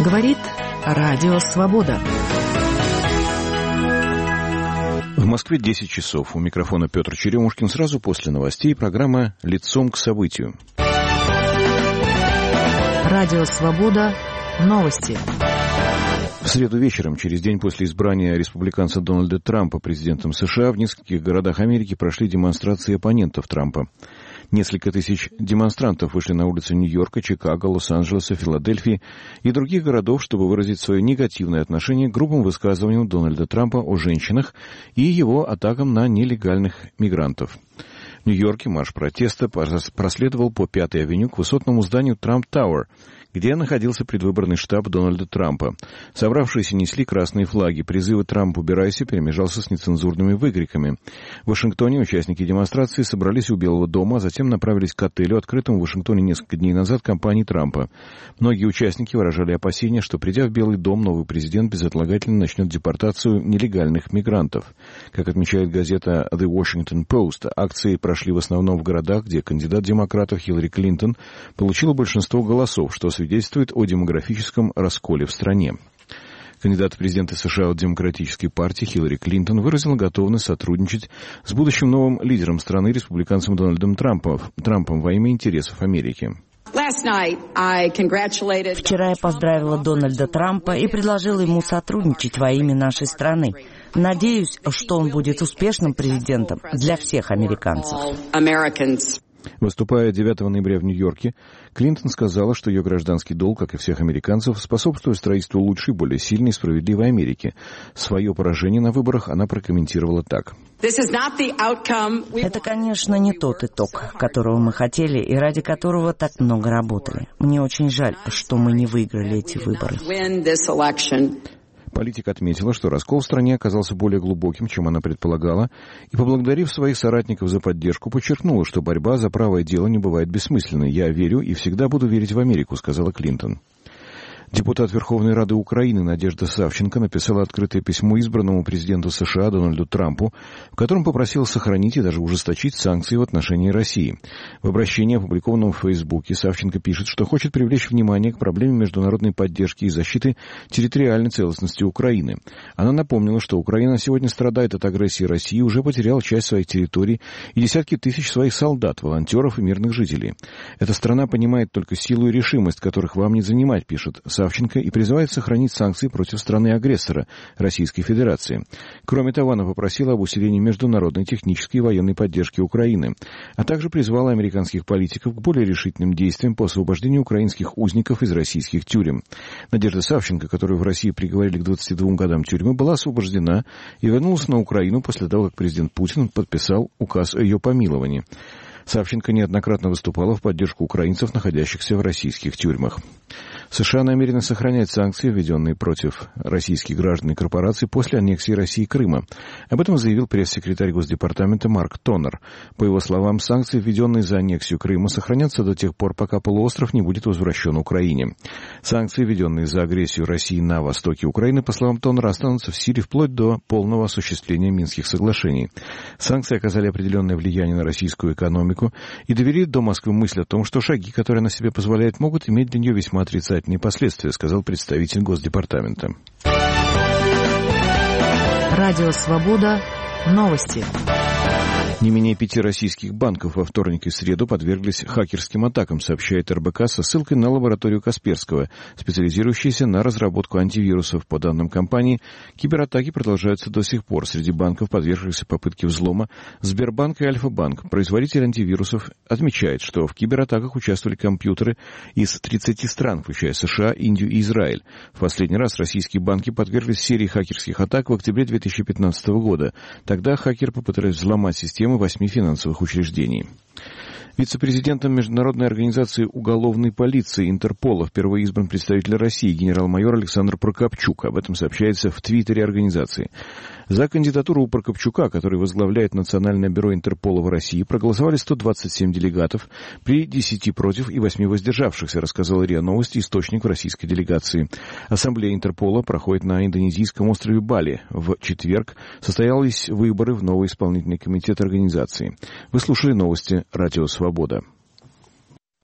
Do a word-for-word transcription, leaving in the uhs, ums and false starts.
Говорит Радио Свобода. В Москве десять часов. У микрофона Петр Черемушкин. Сразу после новостей программа «Лицом к событию». Радио Свобода. Новости. В среду вечером, через день после избрания республиканца Дональда Трампа президентом США, в нескольких городах Америки прошли демонстрации оппонентов Трампа. Несколько тысяч демонстрантов вышли на улицы Нью-Йорка, Чикаго, Лос-Анджелеса, Филадельфии и других городов, чтобы выразить свое негативное отношение к грубым высказываниям Дональда Трампа о женщинах и его атакам на нелегальных мигрантов. В Нью-Йорке марш протеста проследовал по Пятой авеню к высотному зданию Трамп Тауэр, где находился предвыборный штаб Дональда Трампа. Собравшиеся несли красные флаги. Призывы «Трамп, убирайся» перемежался с нецензурными выкриками. В Вашингтоне участники демонстрации собрались у Белого дома, а затем направились к отелю, открытому в Вашингтоне несколько дней назад компанией Трампа. Многие участники выражали опасения, что, придя в Белый дом, новый президент безотлагательно начнет депортацию нелегальных мигрантов. Как отмечает газета The Washington Post, акции прошли в основном в городах, где кандидат демократов Хиллари Клинтон получила большинство голосов, что свидетельствует о демографическом расколе в стране. Кандидат в президенты США от Демократической партии Хиллари Клинтон выразила готовность сотрудничать с будущим новым лидером страны, республиканцем Дональдом Трампом, Трампом во имя интересов Америки. Вчера я поздравила Дональда Трампа и предложила ему сотрудничать во имя нашей страны. Надеюсь, что он будет успешным президентом для всех американцев. Выступая девятого ноября в Нью-Йорке, Клинтон сказала, что ее гражданский долг, как и всех американцев, способствует строительству лучшей, более сильной и справедливой Америки. Свое поражение на выборах она прокомментировала так. Это, конечно, не тот итог, которого мы хотели и ради которого так много работали. Мне очень жаль, что мы не выиграли эти выборы. Политик отметила, что раскол в стране оказался более глубоким, чем она предполагала, и, поблагодарив своих соратников за поддержку, подчеркнула, что борьба за правое дело не бывает бессмысленной. «Я верю и всегда буду верить в Америку», — сказала Клинтон. Депутат Верховной Рады Украины Надежда Савченко написала открытое письмо избранному президенту США Дональду Трампу, в котором попросила сохранить и даже ужесточить санкции в отношении России. В обращении, опубликованном в Фейсбуке, Савченко пишет, что хочет привлечь внимание к проблеме международной поддержки и защиты территориальной целостности Украины. Она напомнила, что Украина сегодня страдает от агрессии России и уже потеряла часть своих территорий и десятки тысяч своих солдат, волонтеров и мирных жителей. Эта страна понимает только силу и решимость, которых вам не занимать, пишет Савченко. Савченко и призывает сохранить санкции против страны-агрессора Российской Федерации. Кроме того, она попросила об усилении международной технической и военной поддержки Украины, а также призвала американских политиков к более решительным действиям по освобождению украинских узников из российских тюрем. Надежда Савченко, которую в России приговорили к двадцати двум годам тюрьмы, была освобождена и вернулась на Украину после того, как президент Путин подписал указ о ее помиловании. Савченко неоднократно выступала в поддержку украинцев, находящихся в российских тюрьмах. США намерены сохранять санкции, введенные против российских граждан и корпораций после аннексии России Крыма. Об этом заявил пресс-секретарь Госдепартамента Марк Тоннер. По его словам, санкции, введенные за аннексию Крыма, сохранятся до тех пор, пока полуостров не будет возвращен Украине. Санкции, введенные за агрессию России на востоке Украины, по словам Тоннера, останутся в силе вплоть до полного осуществления Минских соглашений. Санкции оказали определенное влияние на российскую экономику и довели до Москвы мысль о том, что шаги, которые она себе позволяет, могут иметь для нее весьма отрицательные последствия, сказал представитель Госдепартамента. Радио Свобода. Новости. Не менее пяти российских банков во вторник и среду подверглись хакерским атакам, сообщает эр бэ ка со ссылкой на лабораторию Касперского, специализирующуюся на разработку антивирусов. По данным компании, кибератаки продолжаются до сих пор. Среди банков, подвергшихся попытке взлома, Сбербанк и Альфа-банк. Производитель антивирусов отмечает, что в кибератаках участвовали компьютеры из тридцати стран, включая США, Индию и Израиль. В последний раз российские банки подверглись серии хакерских атак в октябре две тысячи пятнадцатого года. Тогда хакеры попытались взломать систему восьми финансовых учреждений. Вице-президентом Международной организации уголовной полиции Интерпола впервые избран представитель России генерал-майор Александр Прокопчук. Об этом сообщается в твиттере организации. За кандидатуру у Прокопчука, который возглавляет Национальное бюро Интерпола в России, проголосовали сто двадцать семь делегатов при десяти против и восьми воздержавшихся, рассказал РИА Новости источник в российской делегации. Ассамблея Интерпола проходит на индонезийском острове Бали. В четверг состоялись выборы в новый исполнительный комитет организации. Вы слушали новости «Радио Свобода».